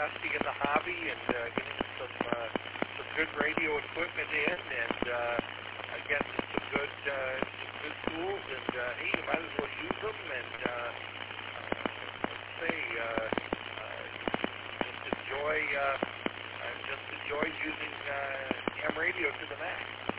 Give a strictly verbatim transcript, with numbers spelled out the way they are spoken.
investing in the hobby and uh, getting some uh, some good radio equipment in, and uh, again, just some good uh, some good tools, and uh, hey, you might as well use them. And uh, uh, let's say, uh, uh, just enjoy uh, uh, just enjoy using uh, ham radio to the max.